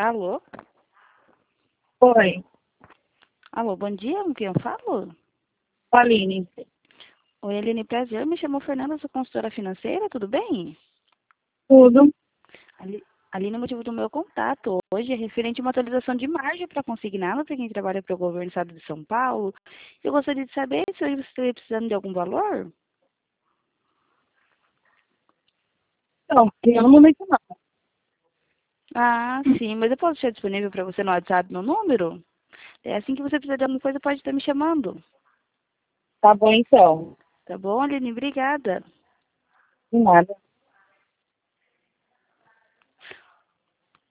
Alô? Oi, Alô, bom dia, com quem eu falo? Aline. Oi, Aline, prazer, me chamo Fernanda, sou consultora financeira, tudo bem? Tudo? Aline, o motivo do meu contato hoje é referente a uma atualização de margem para consignado para quem trabalha para o governo do estado de São Paulo. Eu gostaria de saber se você estaria precisando de algum valor. Não, eu no momento não. Ah, sim, mas eu posso deixar disponível para você no WhatsApp meu número? É assim que você precisar de alguma coisa, pode estar me chamando. Tá bom então. Tá bom, Aline? Obrigada. De nada.